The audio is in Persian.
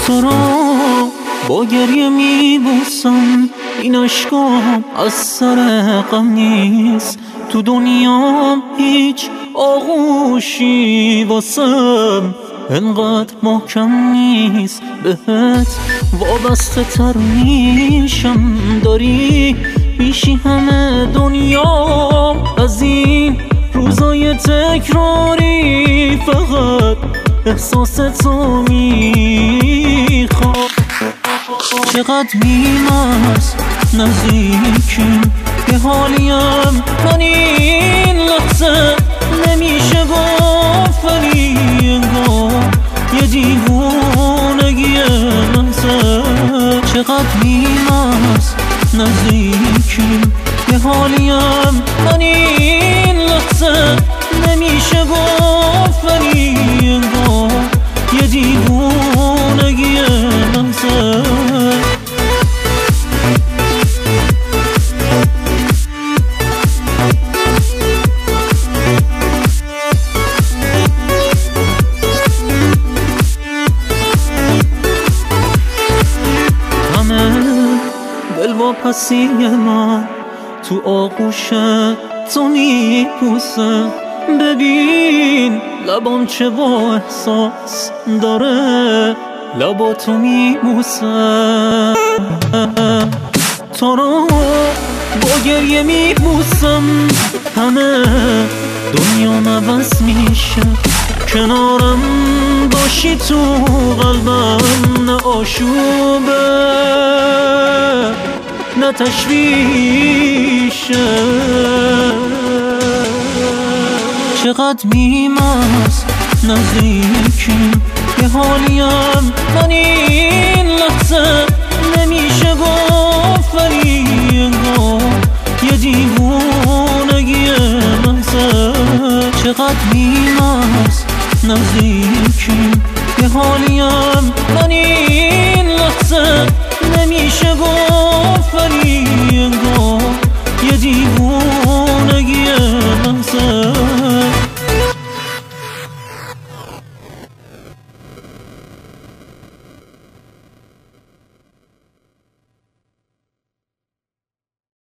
تو رو با گریه میبوسم، این عشقام از سر غم نیست. تو دنیام هیچ آغوشی واسم انقدر محکم نیست. بهت وابسته تر میشم، داری میشی همه دنیا از این روزای تکراری. فقط احساس تو میخوام. چقدر میمرز نزدیکیم، یه حالیم من این لحظه نمیشه گفت، ولی انگار یه دیوونگی لحظه. چقدر میمرز نزدیکیم، یه حالیم من این لحظه نمیشه گفت، ولی انگار یه دیوونگی لحظه. دل با پسی من تو آغوش تو میپوسه. ببین لبام چه با احساس داره، لبا تو میبوسه. تو رو با گریه میبوسم، همه دنیا عوض میشه. کنارم باشی تو قلبم، نه آشوبه نه تشویشه. چقدر میمرز نزدیکیم، یه حالیم من این لحظه نمیشه گفت، ولی انگار یه دیوونگی لحظه. چقدر میمرز نزدیکیم، یه حالیم من این